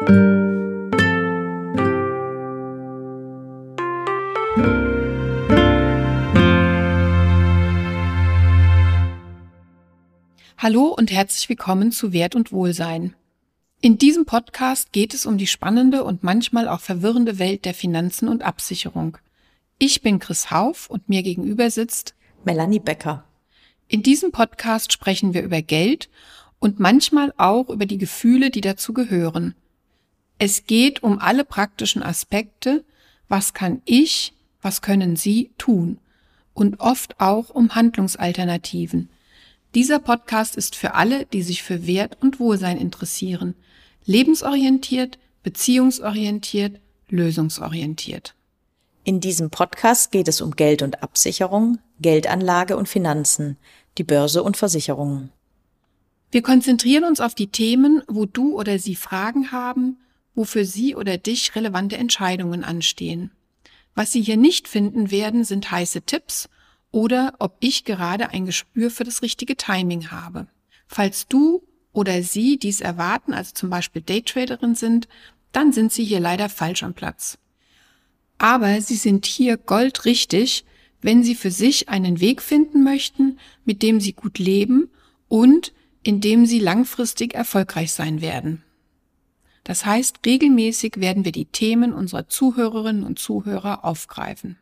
Hallo und herzlich willkommen zu Wert und Wohlsein. In diesem Podcast geht es um die spannende und manchmal auch verwirrende Welt der Finanzen und Absicherung. Ich bin Chris Hauf und mir gegenüber sitzt Melanie Becker. In diesem Podcast sprechen wir über Geld und manchmal auch über die Gefühle, die dazu gehören. Es geht um alle praktischen Aspekte, was kann ich, was können Sie tun, und oft auch um Handlungsalternativen. Dieser Podcast ist für alle, die sich für Wert und Wohlsein interessieren. Lebensorientiert, beziehungsorientiert, lösungsorientiert. In diesem Podcast geht es um Geld und Absicherung, Geldanlage und Finanzen, die Börse und Versicherungen. Wir konzentrieren uns auf die Themen, wo du oder sie Fragen haben, wo für sie oder dich relevante Entscheidungen anstehen. Was Sie hier nicht finden werden, sind heiße Tipps oder ob ich gerade ein Gespür für das richtige Timing habe. Falls du oder sie dies erwarten, also zum Beispiel Daytraderin sind, dann sind Sie hier leider falsch am Platz. Aber Sie sind hier goldrichtig, wenn Sie für sich einen Weg finden möchten, mit dem Sie gut leben und in dem Sie langfristig erfolgreich sein werden. Das heißt, regelmäßig werden wir die Themen unserer Zuhörerinnen und Zuhörer aufgreifen.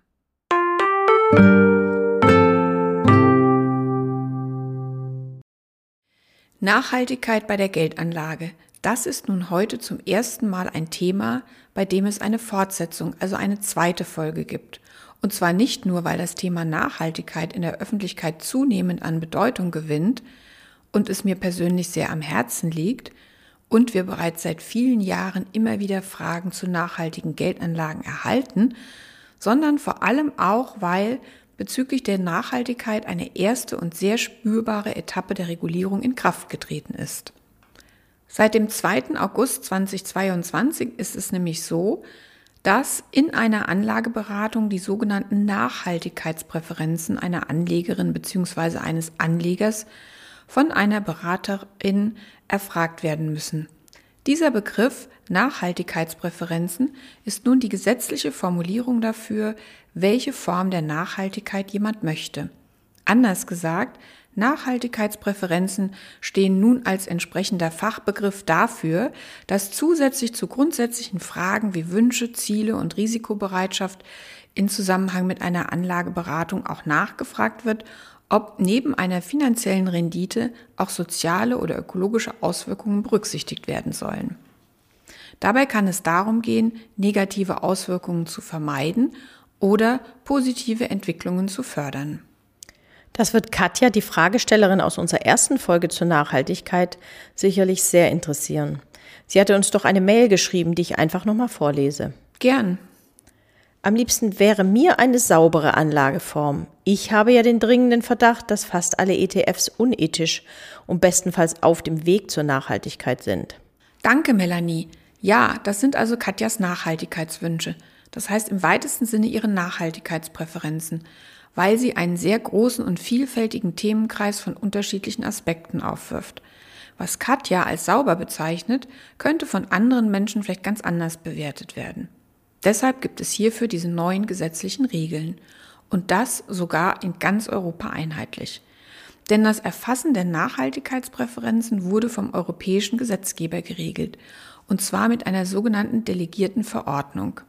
Nachhaltigkeit bei der Geldanlage. Das ist nun heute zum ersten Mal ein Thema, bei dem es eine Fortsetzung, also eine zweite Folge gibt. Und zwar nicht nur, weil das Thema Nachhaltigkeit in der Öffentlichkeit zunehmend an Bedeutung gewinnt und es mir persönlich sehr am Herzen liegt und wir bereits seit vielen Jahren immer wieder Fragen zu nachhaltigen Geldanlagen erhalten, sondern vor allem auch, weil bezüglich der Nachhaltigkeit eine erste und sehr spürbare Etappe der Regulierung in Kraft getreten ist. Seit dem 2. August 2022 ist es nämlich so, dass in einer Anlageberatung die sogenannten Nachhaltigkeitspräferenzen einer Anlegerin bzw. eines Anlegers von einer Beraterin erfragt werden müssen. Dieser Begriff Nachhaltigkeitspräferenzen ist nun die gesetzliche Formulierung dafür, welche Form der Nachhaltigkeit jemand möchte. Anders gesagt, Nachhaltigkeitspräferenzen stehen nun als entsprechender Fachbegriff dafür, dass zusätzlich zu grundsätzlichen Fragen wie Wünsche, Ziele und Risikobereitschaft in Zusammenhang mit einer Anlageberatung auch nachgefragt wird, ob neben einer finanziellen Rendite auch soziale oder ökologische Auswirkungen berücksichtigt werden sollen. Dabei kann es darum gehen, negative Auswirkungen zu vermeiden oder positive Entwicklungen zu fördern. Das wird Katja, die Fragestellerin aus unserer ersten Folge zur Nachhaltigkeit, sicherlich sehr interessieren. Sie hatte uns doch eine Mail geschrieben, die ich einfach nochmal vorlese. Gern. Am liebsten wäre mir eine saubere Anlageform. Ich habe ja den dringenden Verdacht, dass fast alle ETFs unethisch und bestenfalls auf dem Weg zur Nachhaltigkeit sind. Danke, Melanie. Ja, das sind also Katjas Nachhaltigkeitswünsche. Das heißt im weitesten Sinne ihre Nachhaltigkeitspräferenzen, weil sie einen sehr großen und vielfältigen Themenkreis von unterschiedlichen Aspekten aufwirft. Was Katja als sauber bezeichnet, könnte von anderen Menschen vielleicht ganz anders bewertet werden. Deshalb gibt es hierfür diese neuen gesetzlichen Regeln und das sogar in ganz Europa einheitlich. Denn das Erfassen der Nachhaltigkeitspräferenzen wurde vom europäischen Gesetzgeber geregelt und zwar mit einer sogenannten delegierten Verordnung.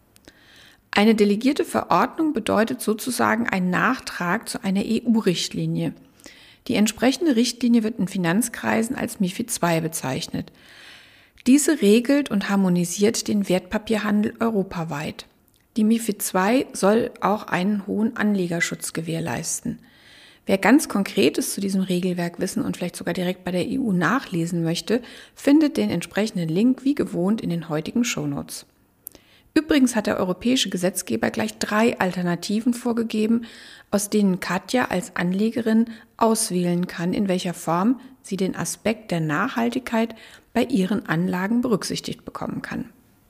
Eine delegierte Verordnung bedeutet sozusagen einen Nachtrag zu einer EU-Richtlinie. Die entsprechende Richtlinie wird in Finanzkreisen als MiFID II bezeichnet. Diese regelt und harmonisiert den Wertpapierhandel europaweit. Die MiFID II soll auch einen hohen Anlegerschutz gewährleisten. Wer ganz Konkretes zu diesem Regelwerk wissen und vielleicht sogar direkt bei der EU nachlesen möchte, findet den entsprechenden Link wie gewohnt in den heutigen Shownotes. Übrigens hat der europäische Gesetzgeber gleich 3 Alternativen vorgegeben, aus denen Katja als Anlegerin auswählen kann, in welcher Form sie den Aspekt der Nachhaltigkeit bei ihren Anlagen berücksichtigt bekommen kann.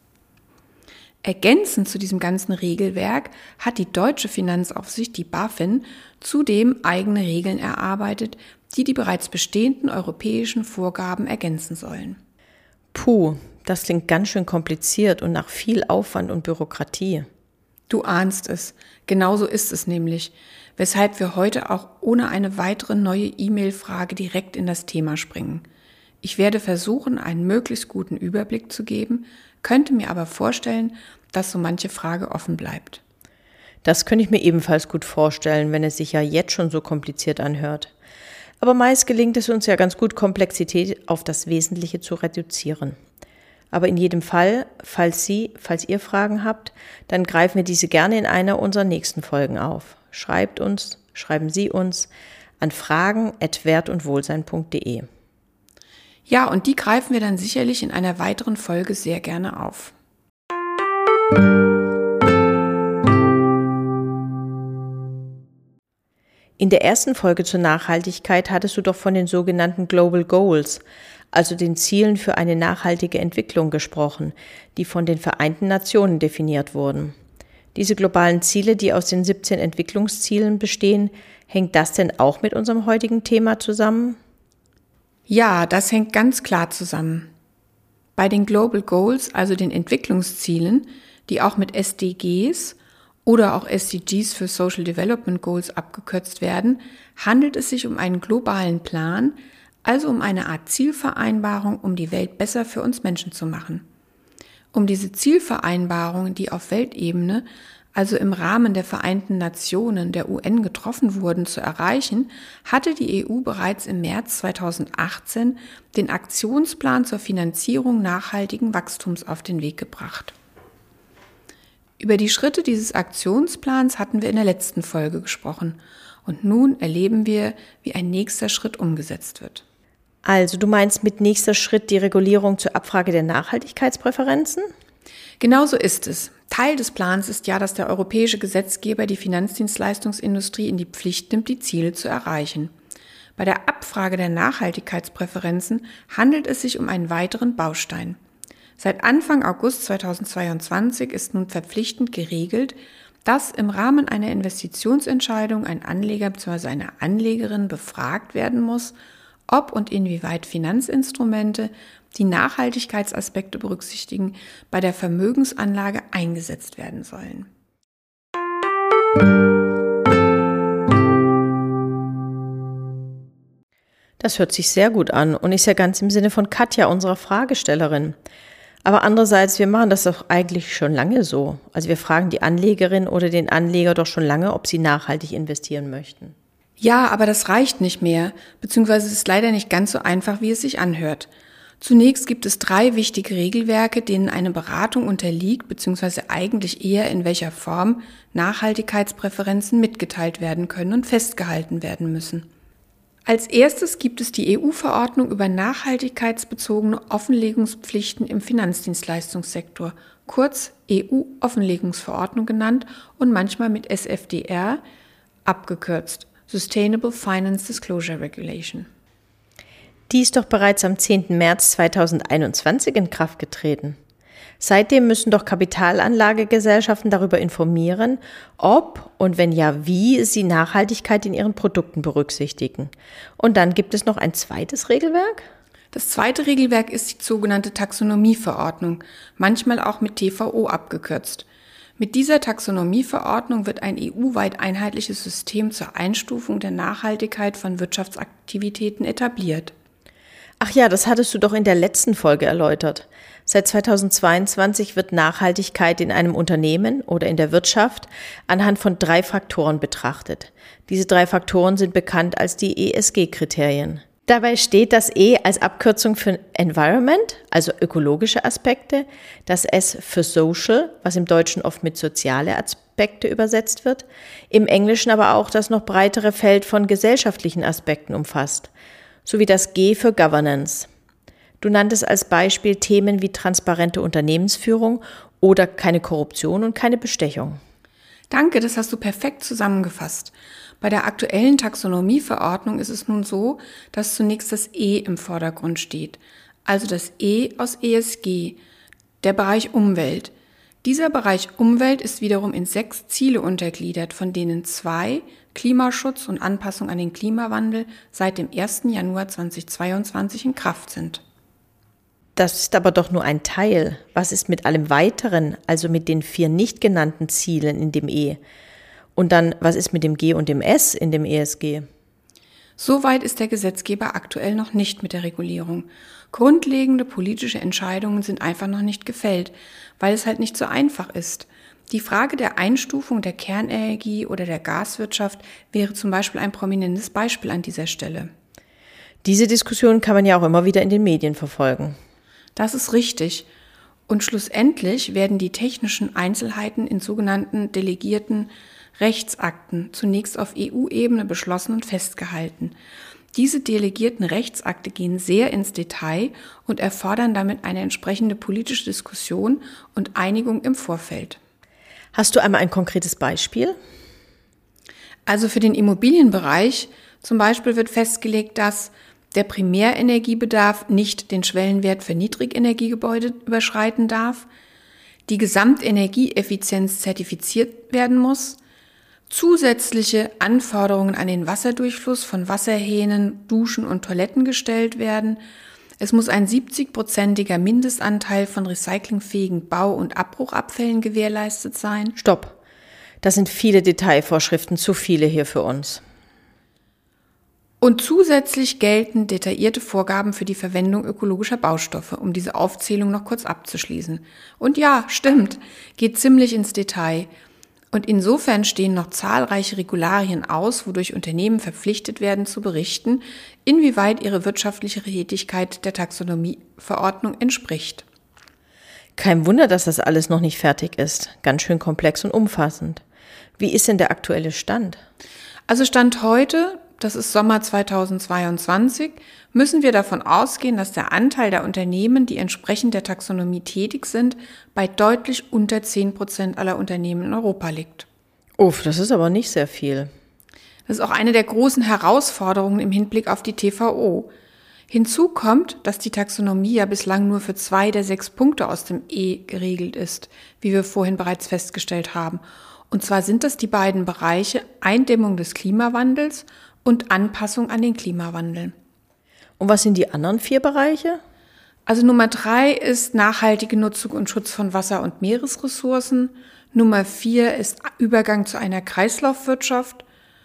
Ergänzend zu diesem ganzen Regelwerk hat die deutsche Finanzaufsicht, die BaFin, zudem eigene Regeln erarbeitet, die die bereits bestehenden europäischen Vorgaben ergänzen sollen. Puh, Das klingt ganz schön kompliziert und nach viel Aufwand und Bürokratie. Du ahnst es. Genauso ist es nämlich, weshalb wir heute auch ohne eine weitere neue E-Mail-Frage direkt in das Thema springen. Ich werde versuchen, einen möglichst guten Überblick zu geben, könnte mir aber vorstellen, dass so manche Frage offen bleibt. Das könnte ich mir ebenfalls gut vorstellen, wenn es sich ja jetzt schon so kompliziert anhört. Aber meist gelingt es uns ja ganz gut, Komplexität auf das Wesentliche zu reduzieren. Aber in jedem Fall, falls ihr Fragen habt, dann greifen wir diese gerne in einer unserer nächsten Folgen auf. Schreiben Sie uns an fragen@wertundwohlsein.de. Ja, und die greifen wir dann sicherlich in einer weiteren Folge sehr gerne auf. In der ersten Folge zur Nachhaltigkeit hattest du doch von den sogenannten Global Goals, also den Zielen für eine nachhaltige Entwicklung gesprochen, die von den Vereinten Nationen definiert wurden. Diese globalen Ziele, die aus den 17 Entwicklungszielen bestehen, hängt das denn auch mit unserem heutigen Thema zusammen? Ja, das hängt ganz klar zusammen. Bei den Global Goals, also den Entwicklungszielen, die auch mit SDGs oder auch SDGs für Social Development Goals abgekürzt werden, handelt es sich um einen globalen Plan, also um eine Art Zielvereinbarung, um die Welt besser für uns Menschen zu machen. Um diese Zielvereinbarung, die auf Weltebene, also im Rahmen der Vereinten Nationen, der UN, getroffen wurden, zu erreichen, hatte die EU bereits im März 2018 den Aktionsplan zur Finanzierung nachhaltigen Wachstums auf den Weg gebracht. Über die Schritte dieses Aktionsplans hatten wir in der letzten Folge gesprochen und nun erleben wir, wie ein nächster Schritt umgesetzt wird. Also du meinst mit nächster Schritt die Regulierung zur Abfrage der Nachhaltigkeitspräferenzen? Genauso ist es. Teil des Plans ist ja, dass der europäische Gesetzgeber die Finanzdienstleistungsindustrie in die Pflicht nimmt, die Ziele zu erreichen. Bei der Abfrage der Nachhaltigkeitspräferenzen handelt es sich um einen weiteren Baustein. Seit Anfang August 2022 ist nun verpflichtend geregelt, dass im Rahmen einer Investitionsentscheidung ein Anleger bzw. eine Anlegerin befragt werden muss, ob und inwieweit Finanzinstrumente, die Nachhaltigkeitsaspekte berücksichtigen, bei der Vermögensanlage eingesetzt werden sollen. Das hört sich sehr gut an und ist ja ganz im Sinne von Katja, unserer Fragestellerin. Aber andererseits, wir machen das doch eigentlich schon lange so. Also wir fragen die Anlegerin oder den Anleger doch schon lange, ob sie nachhaltig investieren möchten. Ja, aber das reicht nicht mehr, beziehungsweise es ist leider nicht ganz so einfach, wie es sich anhört. Zunächst gibt es 3 wichtige Regelwerke, denen eine Beratung unterliegt, beziehungsweise eigentlich eher in welcher Form Nachhaltigkeitspräferenzen mitgeteilt werden können und festgehalten werden müssen. Als erstes gibt es die EU-Verordnung über nachhaltigkeitsbezogene Offenlegungspflichten im Finanzdienstleistungssektor, kurz EU-Offenlegungsverordnung genannt und manchmal mit SFDR abgekürzt, Sustainable Finance Disclosure Regulation. Die ist doch bereits am 10. März 2021 in Kraft getreten. Seitdem müssen doch Kapitalanlagegesellschaften darüber informieren, ob und wenn ja, wie sie Nachhaltigkeit in ihren Produkten berücksichtigen. Und dann gibt es noch ein zweites Regelwerk? Das zweite Regelwerk ist die sogenannte Taxonomieverordnung, manchmal auch mit TVO abgekürzt. Mit dieser Taxonomieverordnung wird ein EU-weit einheitliches System zur Einstufung der Nachhaltigkeit von Wirtschaftsaktivitäten etabliert. Ach ja, das hattest du doch in der letzten Folge erläutert. Seit 2022 wird Nachhaltigkeit in einem Unternehmen oder in der Wirtschaft anhand von 3 Faktoren betrachtet. Diese 3 Faktoren sind bekannt als die ESG-Kriterien. Dabei steht das E als Abkürzung für Environment, also ökologische Aspekte, das S für Social, was im Deutschen oft mit soziale Aspekte übersetzt wird, im Englischen aber auch das noch breitere Feld von gesellschaftlichen Aspekten umfasst, sowie das G für Governance. Du nanntest als Beispiel Themen wie transparente Unternehmensführung oder keine Korruption und keine Bestechung. Danke, das hast du perfekt zusammengefasst. Bei der aktuellen Taxonomieverordnung ist es nun so, dass zunächst das E im Vordergrund steht, also das E aus ESG, der Bereich Umwelt. Dieser Bereich Umwelt ist wiederum in 6 Ziele untergliedert, von denen 2, Klimaschutz und Anpassung an den Klimawandel, seit dem 1. Januar 2022 in Kraft sind. Das ist aber doch nur ein Teil. Was ist mit allem Weiteren, also mit den 4 nicht genannten Zielen in dem E? Und dann, was ist mit dem G und dem S in dem ESG? Soweit ist der Gesetzgeber aktuell noch nicht mit der Regulierung. Grundlegende politische Entscheidungen sind einfach noch nicht gefällt, weil es halt nicht so einfach ist. Die Frage der Einstufung der Kernenergie oder der Gaswirtschaft wäre zum Beispiel ein prominentes Beispiel an dieser Stelle. Diese Diskussion kann man ja auch immer wieder in den Medien verfolgen. Das ist richtig. Und schlussendlich werden die technischen Einzelheiten in sogenannten delegierten Rechtsakten zunächst auf EU-Ebene beschlossen und festgehalten. Diese delegierten Rechtsakte gehen sehr ins Detail und erfordern damit eine entsprechende politische Diskussion und Einigung im Vorfeld. Hast du einmal ein konkretes Beispiel? Also für den Immobilienbereich zum Beispiel wird festgelegt, dass der Primärenergiebedarf nicht den Schwellenwert für Niedrigenergiegebäude überschreiten darf, die Gesamtenergieeffizienz zertifiziert werden muss, zusätzliche Anforderungen an den Wasserdurchfluss von Wasserhähnen, Duschen und Toiletten gestellt werden. Es muss ein 70-prozentiger Mindestanteil von recyclingfähigen Bau- und Abbruchabfällen gewährleistet sein. Stopp. Das sind viele Detailvorschriften, zu viele hier für uns. Und zusätzlich gelten detaillierte Vorgaben für die Verwendung ökologischer Baustoffe, um diese Aufzählung noch kurz abzuschließen. Und ja, stimmt, geht ziemlich ins Detail. Und insofern stehen noch zahlreiche Regularien aus, wodurch Unternehmen verpflichtet werden zu berichten, inwieweit ihre wirtschaftliche Tätigkeit der Taxonomieverordnung entspricht. Kein Wunder, dass das alles noch nicht fertig ist. Ganz schön komplex und umfassend. Wie ist denn der aktuelle Stand? Also Stand heute, das ist Sommer 2022, müssen wir davon ausgehen, dass der Anteil der Unternehmen, die entsprechend der Taxonomie tätig sind, bei deutlich unter 10% aller Unternehmen in Europa liegt. Uff, das ist aber nicht sehr viel. Das ist auch eine der großen Herausforderungen im Hinblick auf die TVO. Hinzu kommt, dass die Taxonomie ja bislang nur für 2 der 6 Punkte aus dem E geregelt ist, wie wir vorhin bereits festgestellt haben. Und zwar sind das die beiden Bereiche Eindämmung des Klimawandels und Anpassung an den Klimawandel. Und was sind die anderen 4 Bereiche? Also Nummer 3 ist nachhaltige Nutzung und Schutz von Wasser- und Meeresressourcen. Nummer 4 ist Übergang zu einer Kreislaufwirtschaft.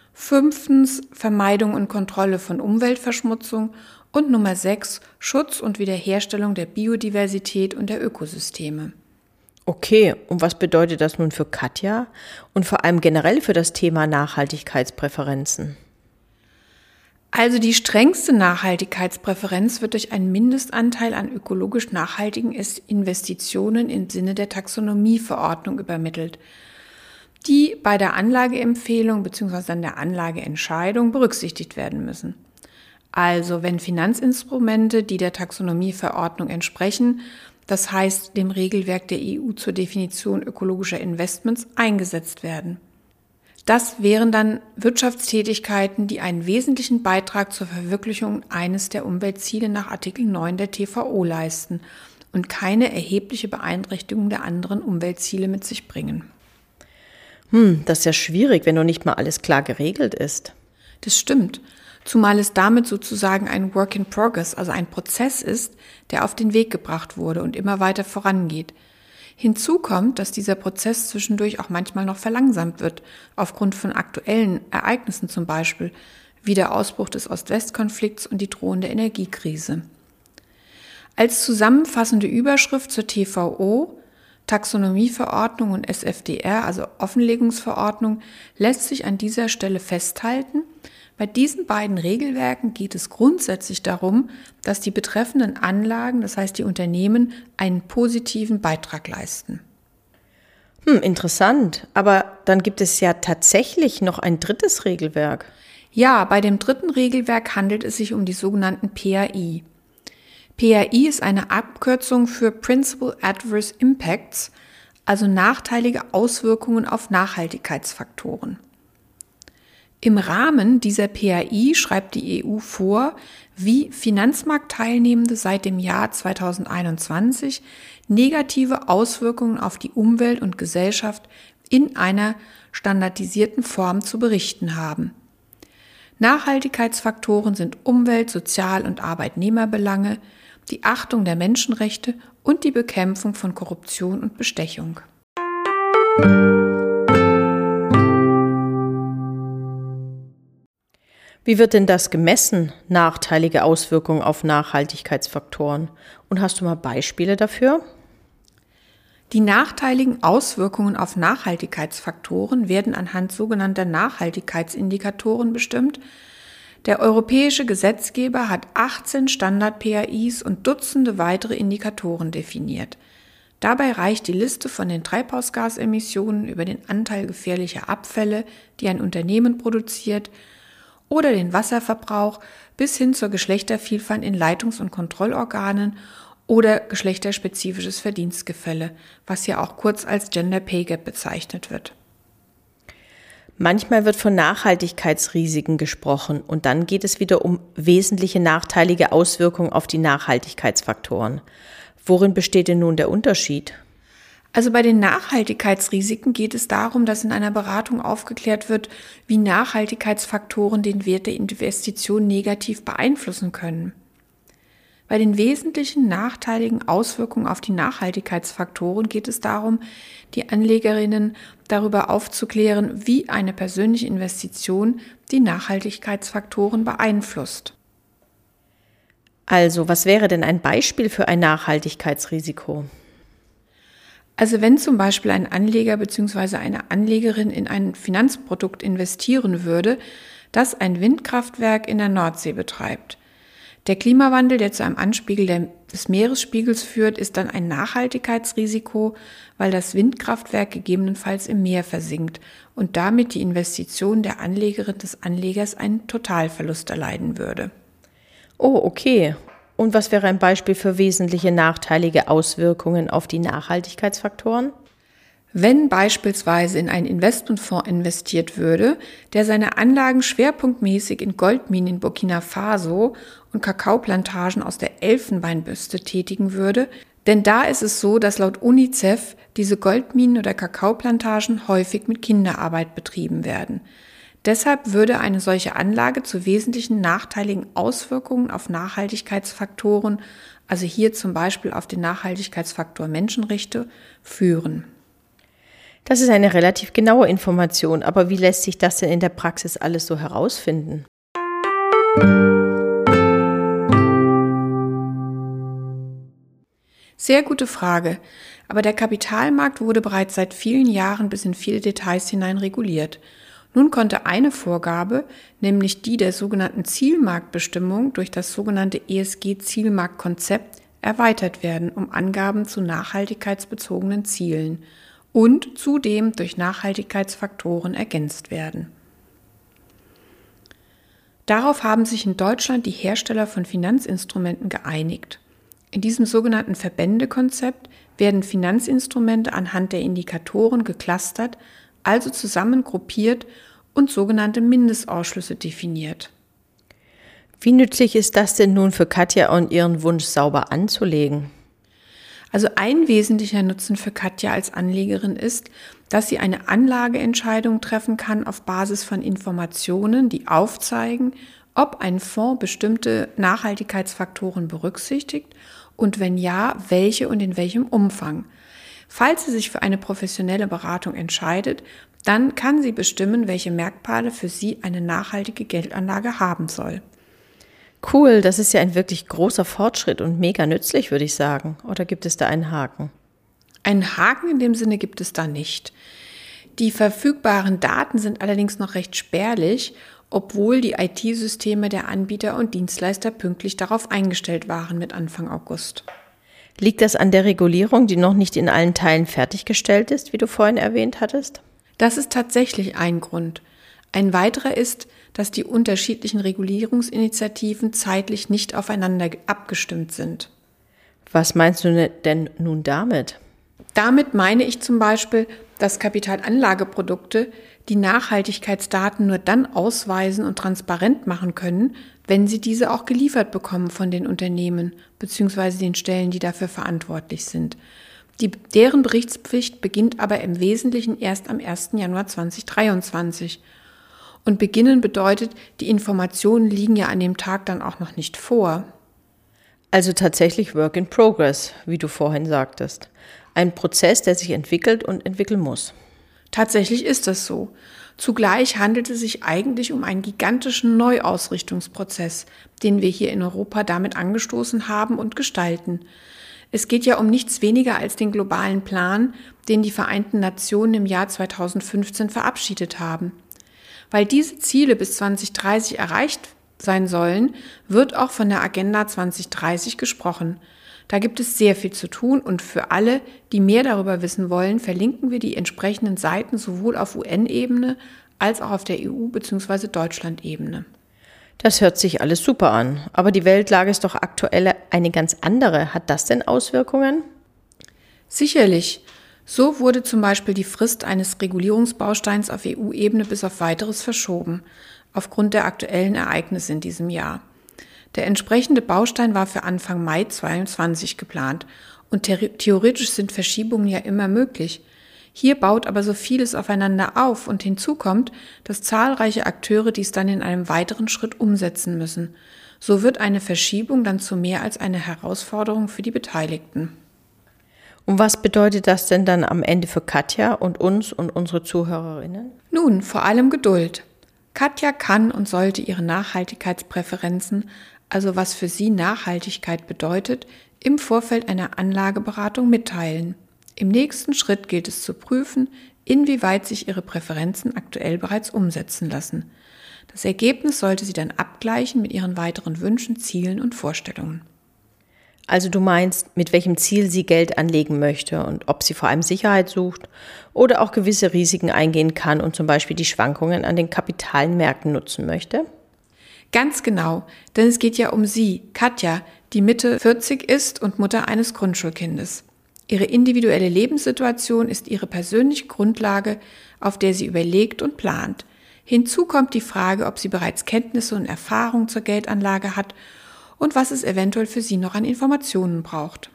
5. Vermeidung und Kontrolle von Umweltverschmutzung. Und Nummer 6 Schutz und Wiederherstellung der Biodiversität und der Ökosysteme. Okay, und was bedeutet das nun für Katja und vor allem generell für das Thema Nachhaltigkeitspräferenzen? Also die strengste Nachhaltigkeitspräferenz wird durch einen Mindestanteil an ökologisch nachhaltigen Investitionen im Sinne der Taxonomieverordnung übermittelt, die bei der Anlageempfehlung bzw. an der Anlageentscheidung berücksichtigt werden müssen. Also wenn Finanzinstrumente, die der Taxonomieverordnung entsprechen, das heißt dem Regelwerk der EU zur Definition ökologischer Investments, eingesetzt werden. Das wären dann Wirtschaftstätigkeiten, die einen wesentlichen Beitrag zur Verwirklichung eines der Umweltziele nach Artikel 9 der TVO leisten und keine erhebliche Beeinträchtigung der anderen Umweltziele mit sich bringen. Das ist ja schwierig, wenn noch nicht mal alles klar geregelt ist. Das stimmt, zumal es damit sozusagen ein Work in Progress, also ein Prozess ist, der auf den Weg gebracht wurde und immer weiter vorangeht. Hinzu kommt, dass dieser Prozess zwischendurch auch manchmal noch verlangsamt wird, aufgrund von aktuellen Ereignissen zum Beispiel, wie der Ausbruch des Ost-West-Konflikts und die drohende Energiekrise. Als zusammenfassende Überschrift zur TVO, Taxonomieverordnung und SFDR, also Offenlegungsverordnung, lässt sich an dieser Stelle festhalten, bei diesen beiden Regelwerken geht es grundsätzlich darum, dass die betreffenden Anlagen, das heißt die Unternehmen, einen positiven Beitrag leisten. Interessant. Aber dann gibt es ja tatsächlich noch ein drittes Regelwerk. Ja, bei dem dritten Regelwerk handelt es sich um die sogenannten PAI. PAI ist eine Abkürzung für Principal Adverse Impacts, also nachteilige Auswirkungen auf Nachhaltigkeitsfaktoren. Im Rahmen dieser PAI schreibt die EU vor, wie Finanzmarktteilnehmende seit dem Jahr 2021 negative Auswirkungen auf die Umwelt und Gesellschaft in einer standardisierten Form zu berichten haben. Nachhaltigkeitsfaktoren sind Umwelt-, Sozial- und Arbeitnehmerbelange, die Achtung der Menschenrechte und die Bekämpfung von Korruption und Bestechung. Wie wird denn das gemessen, nachteilige Auswirkungen auf Nachhaltigkeitsfaktoren? Und hast du mal Beispiele dafür? Die nachteiligen Auswirkungen auf Nachhaltigkeitsfaktoren werden anhand sogenannter Nachhaltigkeitsindikatoren bestimmt. Der europäische Gesetzgeber hat 18 Standard-PAIs und Dutzende weitere Indikatoren definiert. Dabei reicht die Liste von den Treibhausgasemissionen über den Anteil gefährlicher Abfälle, die ein Unternehmen produziert, oder den Wasserverbrauch bis hin zur Geschlechtervielfalt in Leitungs- und Kontrollorganen oder geschlechterspezifisches Verdienstgefälle, was ja auch kurz als Gender Pay Gap bezeichnet wird. Manchmal wird von Nachhaltigkeitsrisiken gesprochen und dann geht es wieder um wesentliche nachteilige Auswirkungen auf die Nachhaltigkeitsfaktoren. Worin besteht denn nun der Unterschied? Also bei den Nachhaltigkeitsrisiken geht es darum, dass in einer Beratung aufgeklärt wird, wie Nachhaltigkeitsfaktoren den Wert der Investition negativ beeinflussen können. Bei den wesentlichen nachteiligen Auswirkungen auf die Nachhaltigkeitsfaktoren geht es darum, die Anlegerinnen darüber aufzuklären, wie eine persönliche Investition die Nachhaltigkeitsfaktoren beeinflusst. Also, was wäre denn ein Beispiel für ein Nachhaltigkeitsrisiko? Also wenn zum Beispiel ein Anleger bzw. eine Anlegerin in ein Finanzprodukt investieren würde, das ein Windkraftwerk in der Nordsee betreibt. Der Klimawandel, der zu einem Anstieg des Meeresspiegels führt, ist dann ein Nachhaltigkeitsrisiko, weil das Windkraftwerk gegebenenfalls im Meer versinkt und damit die Investition der Anlegerin des Anlegers einen Totalverlust erleiden würde. Oh, okay. Und was wäre ein Beispiel für wesentliche nachteilige Auswirkungen auf die Nachhaltigkeitsfaktoren? Wenn beispielsweise in einen Investmentfonds investiert würde, der seine Anlagen schwerpunktmäßig in Goldminen in Burkina Faso und Kakaoplantagen aus der Elfenbeinbüste tätigen würde, denn da ist es so, dass laut UNICEF diese Goldminen oder Kakaoplantagen häufig mit Kinderarbeit betrieben werden. Deshalb würde eine solche Anlage zu wesentlichen nachteiligen Auswirkungen auf Nachhaltigkeitsfaktoren, also hier zum Beispiel auf den Nachhaltigkeitsfaktor Menschenrechte, führen. Das ist eine relativ genaue Information, aber wie lässt sich das denn in der Praxis alles so herausfinden? Sehr gute Frage, aber der Kapitalmarkt wurde bereits seit vielen Jahren bis in viele Details hinein reguliert. Nun konnte eine Vorgabe, nämlich die der sogenannten Zielmarktbestimmung durch das sogenannte ESG-Zielmarktkonzept, erweitert werden, um Angaben zu nachhaltigkeitsbezogenen Zielen und zudem durch Nachhaltigkeitsfaktoren ergänzt werden. Darauf haben sich in Deutschland die Hersteller von Finanzinstrumenten geeinigt. In diesem sogenannten Verbändekonzept werden Finanzinstrumente anhand der Indikatoren geclustert, also zusammengruppiert und sogenannte Mindestausschlüsse definiert. Wie nützlich ist das denn nun für Katja und ihren Wunsch sauber anzulegen? Also ein wesentlicher Nutzen für Katja als Anlegerin ist, dass sie eine Anlageentscheidung treffen kann auf Basis von Informationen, die aufzeigen, ob ein Fonds bestimmte Nachhaltigkeitsfaktoren berücksichtigt und wenn ja, welche und in welchem Umfang. Falls sie sich für eine professionelle Beratung entscheidet, dann kann sie bestimmen, welche Merkmale für sie eine nachhaltige Geldanlage haben soll. Cool, das ist ja ein wirklich großer Fortschritt und mega nützlich, würde ich sagen. Oder gibt es da einen Haken? Einen Haken in dem Sinne gibt es da nicht. Die verfügbaren Daten sind allerdings noch recht spärlich, obwohl die IT-Systeme der Anbieter und Dienstleister pünktlich darauf eingestellt waren mit Anfang August. Liegt das an der Regulierung, die noch nicht in allen Teilen fertiggestellt ist, wie du vorhin erwähnt hattest? Das ist tatsächlich ein Grund. Ein weiterer ist, dass die unterschiedlichen Regulierungsinitiativen zeitlich nicht aufeinander abgestimmt sind. Was meinst du denn nun damit? Damit meine ich zum Beispiel, dass Kapitalanlageprodukte die Nachhaltigkeitsdaten nur dann ausweisen und transparent machen können, wenn sie diese auch geliefert bekommen von den Unternehmen bzw. den Stellen, die dafür verantwortlich sind. Deren Berichtspflicht beginnt aber im Wesentlichen erst am 1. Januar 2023. Und beginnen bedeutet, die Informationen liegen ja an dem Tag dann auch noch nicht vor. Also tatsächlich Work in Progress, wie du vorhin sagtest. Ein Prozess, der sich entwickelt und entwickeln muss. Tatsächlich ist das so. Zugleich handelt es sich eigentlich um einen gigantischen Neuausrichtungsprozess, den wir hier in Europa damit angestoßen haben und gestalten. Es geht ja um nichts weniger als den globalen Plan, den die Vereinten Nationen im Jahr 2015 verabschiedet haben. Weil diese Ziele bis 2030 erreicht sein sollen, wird auch von der Agenda 2030 gesprochen. Da gibt es sehr viel zu tun und für alle, die mehr darüber wissen wollen, verlinken wir die entsprechenden Seiten sowohl auf UN-Ebene als auch auf der EU- bzw. Deutschland-Ebene. Das hört sich alles super an, aber die Weltlage ist doch aktuell eine ganz andere. Hat das denn Auswirkungen? Sicherlich. So wurde zum Beispiel die Frist eines Regulierungsbausteins auf EU-Ebene bis auf Weiteres verschoben, aufgrund der aktuellen Ereignisse in diesem Jahr. Der entsprechende Baustein war für Anfang Mai 2022 geplant und theoretisch sind Verschiebungen ja immer möglich. Hier baut aber so vieles aufeinander auf und hinzu kommt, dass zahlreiche Akteure dies dann in einem weiteren Schritt umsetzen müssen. So wird eine Verschiebung dann zu mehr als eine Herausforderung für die Beteiligten. Und was bedeutet das denn dann am Ende für Katja und uns und unsere Zuhörerinnen? Nun, vor allem Geduld. Katja kann und sollte ihre Nachhaltigkeitspräferenzen, also was für sie Nachhaltigkeit bedeutet, im Vorfeld einer Anlageberatung mitteilen. Im nächsten Schritt gilt es zu prüfen, inwieweit sich ihre Präferenzen aktuell bereits umsetzen lassen. Das Ergebnis sollte sie dann abgleichen mit ihren weiteren Wünschen, Zielen und Vorstellungen. Also du meinst, mit welchem Ziel sie Geld anlegen möchte und ob sie vor allem Sicherheit sucht oder auch gewisse Risiken eingehen kann und zum Beispiel die Schwankungen an den Kapitalmärkten nutzen möchte? Ganz genau, denn es geht ja um sie, Katja, die Mitte 40 ist und Mutter eines Grundschulkindes. Ihre individuelle Lebenssituation ist ihre persönliche Grundlage, auf der sie überlegt und plant. Hinzu kommt die Frage, ob sie bereits Kenntnisse und Erfahrung zur Geldanlage hat und was es eventuell für sie noch an Informationen braucht.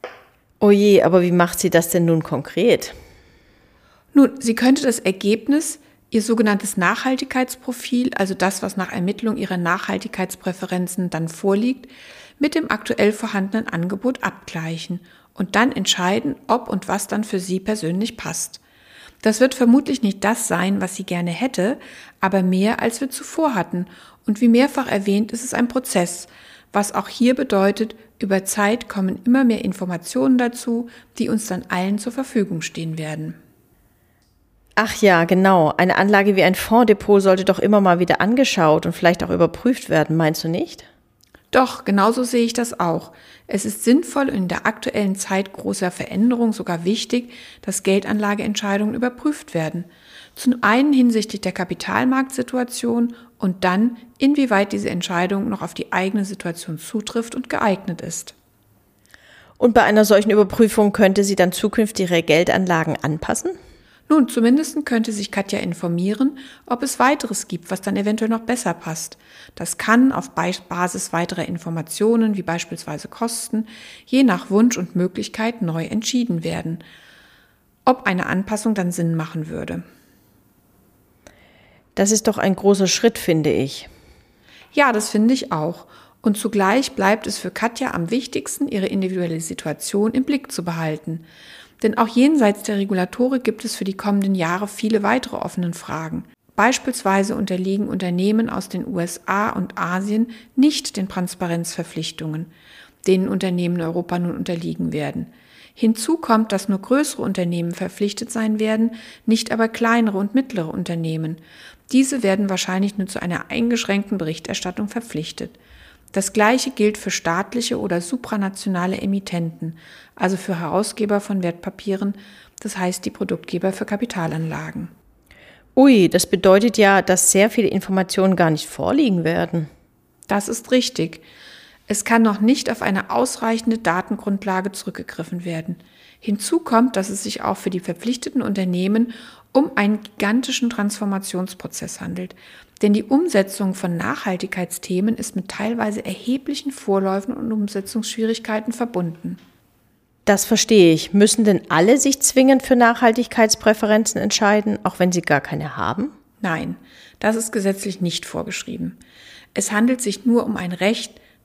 Oh je, aber wie macht sie das denn nun konkret? Nun, sie könnte das Ergebnis, ihr sogenanntes Nachhaltigkeitsprofil, also das, was nach Ermittlung ihrer Nachhaltigkeitspräferenzen dann vorliegt, mit dem aktuell vorhandenen Angebot abgleichen und dann entscheiden, ob und was dann für sie persönlich passt. Das wird vermutlich nicht das sein, was sie gerne hätte, aber mehr, als wir zuvor hatten. Und wie mehrfach erwähnt, ist es ein Prozess, was auch hier bedeutet, über Zeit kommen immer mehr Informationen dazu, die uns dann allen zur Verfügung stehen werden. Ach ja, genau. Eine Anlage wie ein Fondsdepot sollte doch immer mal wieder angeschaut und vielleicht auch überprüft werden, meinst du nicht? Doch, genauso sehe ich das auch. Es ist sinnvoll und in der aktuellen Zeit großer Veränderung sogar wichtig, dass Geldanlageentscheidungen überprüft werden. Zum einen hinsichtlich der Kapitalmarktsituation und dann, inwieweit diese Entscheidung noch auf die eigene Situation zutrifft und geeignet ist. Und bei einer solchen Überprüfung könnte sie dann zukünftig ihre Geldanlagen anpassen? Nun, zumindest könnte sich Katja informieren, ob es weiteres gibt, was dann eventuell noch besser passt. Das kann auf Basis weiterer Informationen, wie beispielsweise Kosten, je nach Wunsch und Möglichkeit neu entschieden werden, ob eine Anpassung dann Sinn machen würde. Das ist doch ein großer Schritt, finde ich. Ja, das finde ich auch. Und zugleich bleibt es für Katja am wichtigsten, ihre individuelle Situation im Blick zu behalten. Denn auch jenseits der Regulatorik gibt es für die kommenden Jahre viele weitere offene Fragen. Beispielsweise unterliegen Unternehmen aus den USA und Asien nicht den Transparenzverpflichtungen, denen Unternehmen in Europa nun unterliegen werden. Hinzu kommt, dass nur größere Unternehmen verpflichtet sein werden, nicht aber kleinere und mittlere Unternehmen. Diese werden wahrscheinlich nur zu einer eingeschränkten Berichterstattung verpflichtet. Das Gleiche gilt für staatliche oder supranationale Emittenten, also für Herausgeber von Wertpapieren, das heißt die Produktgeber für Kapitalanlagen. Ui, das bedeutet ja, dass sehr viele Informationen gar nicht vorliegen werden. Das ist richtig. Es kann noch nicht auf eine ausreichende Datengrundlage zurückgegriffen werden. Hinzu kommt, dass es sich auch für die verpflichteten Unternehmen um einen gigantischen Transformationsprozess handelt. Denn die Umsetzung von Nachhaltigkeitsthemen ist mit teilweise erheblichen Vorläufen und Umsetzungsschwierigkeiten verbunden. Das verstehe ich. Müssen denn alle sich zwingend für Nachhaltigkeitspräferenzen entscheiden, auch wenn sie gar keine haben? Nein, das ist gesetzlich nicht vorgeschrieben. Es handelt sich nur um ein Recht,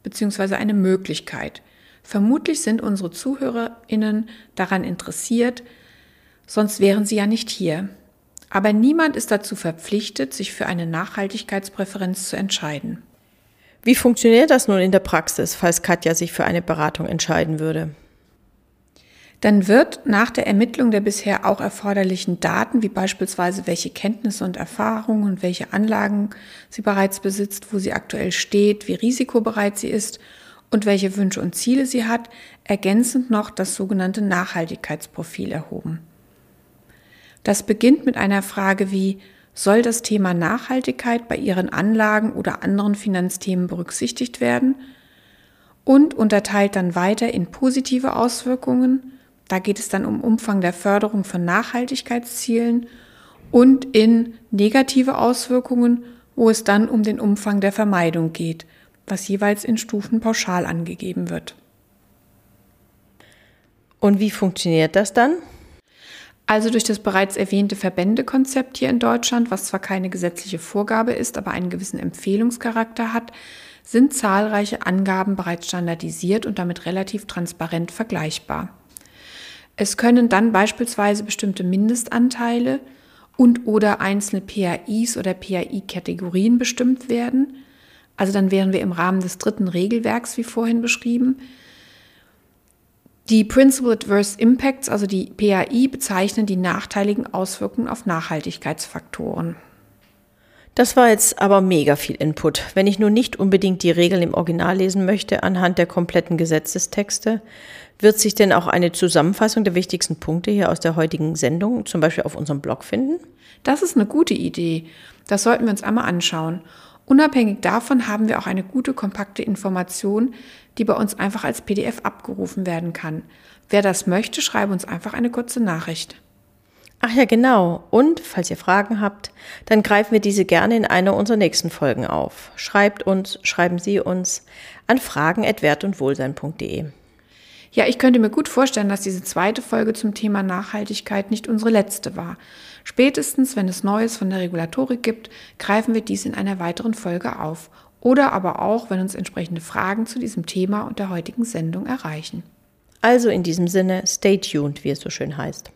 bzw. eine Möglichkeit. Vermutlich sind unsere ZuhörerInnen daran interessiert, sonst wären sie ja nicht hier. Aber niemand ist dazu verpflichtet, sich für eine Nachhaltigkeitspräferenz zu entscheiden. Wie funktioniert das nun in der Praxis, falls Katja sich für eine Beratung entscheiden würde? Dann wird nach der Ermittlung der bisher auch erforderlichen Daten, wie beispielsweise welche Kenntnisse und Erfahrungen und welche Anlagen sie bereits besitzt, wo sie aktuell steht, wie risikobereit sie ist und welche Wünsche und Ziele sie hat, ergänzend noch das sogenannte Nachhaltigkeitsprofil erhoben. Das beginnt mit einer Frage wie: Soll das Thema Nachhaltigkeit bei Ihren Anlagen oder anderen Finanzthemen berücksichtigt werden? Und unterteilt dann weiter in positive Auswirkungen, da geht es dann um Umfang der Förderung von Nachhaltigkeitszielen, und in negative Auswirkungen, wo es dann um den Umfang der Vermeidung geht, was jeweils in Stufen pauschal angegeben wird. Und wie funktioniert das dann? Also durch das bereits erwähnte Verbändekonzept hier in Deutschland, was zwar keine gesetzliche Vorgabe ist, aber einen gewissen Empfehlungscharakter hat, sind zahlreiche Angaben bereits standardisiert und damit relativ transparent vergleichbar. Es können dann beispielsweise bestimmte Mindestanteile und/oder einzelne PAIs oder PAI-Kategorien bestimmt werden. Also dann wären wir im Rahmen des 3. Regelwerks, wie vorhin beschrieben. Die Principal Adverse Impacts, also die PAI, bezeichnen die nachteiligen Auswirkungen auf Nachhaltigkeitsfaktoren. Das war jetzt aber mega viel Input. Wenn ich nun nicht unbedingt die Regeln im Original lesen möchte, anhand der kompletten Gesetzestexte, wird sich denn auch eine Zusammenfassung der wichtigsten Punkte hier aus der heutigen Sendung zum Beispiel auf unserem Blog finden? Das ist eine gute Idee. Das sollten wir uns einmal anschauen. Unabhängig davon haben wir auch eine gute, kompakte Information, die bei uns einfach als PDF abgerufen werden kann. Wer das möchte, schreibe uns einfach eine kurze Nachricht. Ach ja, genau. Und falls ihr Fragen habt, dann greifen wir diese gerne in einer unserer nächsten Folgen auf. Schreiben Sie uns an fragen@wertundwohlsein.de. Ja, ich könnte mir gut vorstellen, dass diese 2. Folge zum Thema Nachhaltigkeit nicht unsere letzte war. Spätestens, wenn es Neues von der Regulatorik gibt, greifen wir dies in einer weiteren Folge auf. Oder aber auch, wenn uns entsprechende Fragen zu diesem Thema und der heutigen Sendung erreichen. Also in diesem Sinne, stay tuned, wie es so schön heißt.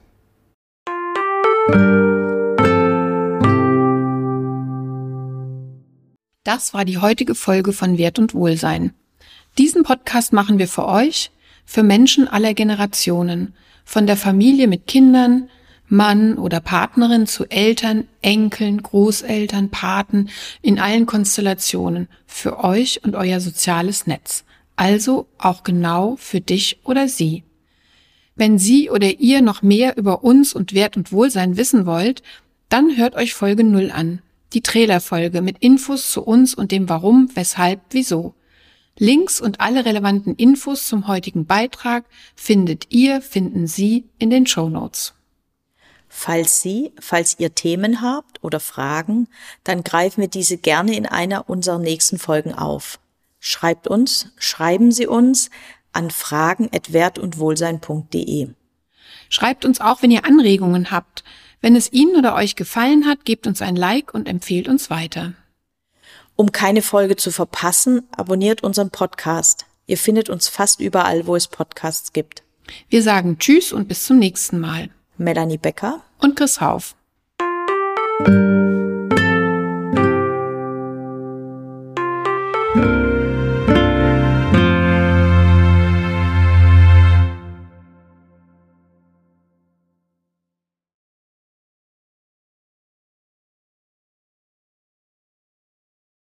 Das war die heutige Folge von Wert und Wohlsein. Diesen Podcast machen wir für euch, für Menschen aller Generationen, von der Familie mit Kindern, Mann oder Partnerin zu Eltern, Enkeln, Großeltern, Paten, in allen Konstellationen, für euch und euer soziales Netz. Also auch genau für dich oder sie. Wenn Sie oder ihr noch mehr über uns und Wert und Wohlsein wissen wollt, dann hört euch Folge 0 an, die Trailerfolge mit Infos zu uns und dem Warum, Weshalb, Wieso. Links und alle relevanten Infos zum heutigen Beitrag finden Sie in den Shownotes. Falls ihr Themen habt oder Fragen, dann greifen wir diese gerne in einer unserer nächsten Folgen auf. Schreiben Sie uns an fragen@wertundwohlsein.de. Schreibt uns auch, wenn ihr Anregungen habt. Wenn es Ihnen oder euch gefallen hat, gebt uns ein Like und empfehlt uns weiter. Um keine Folge zu verpassen, abonniert unseren Podcast. Ihr findet uns fast überall, wo es Podcasts gibt. Wir sagen Tschüss und bis zum nächsten Mal. Melanie Becker und Chris Hauf.